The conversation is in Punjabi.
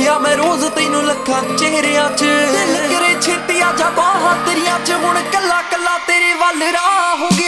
ਵੇਖਿਆ ਮੈਂ ਰੋਜ਼ ਤੈਨੂੰ ਲੱਖਾਂ ਚਿਹਰਿਆਂ 'ਚ। ਦਿਲ ਕਰੇ ਛੇਤੀ ਆ ਜਾ ਬਾਹਾਂ ਤੇਰੀਆਂ 'ਚ, ਹੁਣ ਕੱਲਾ ਕੱਲਾ ਤੇਰੇ ਵੱਲ ਰਾਹ ਹੋ ਗਿਆ।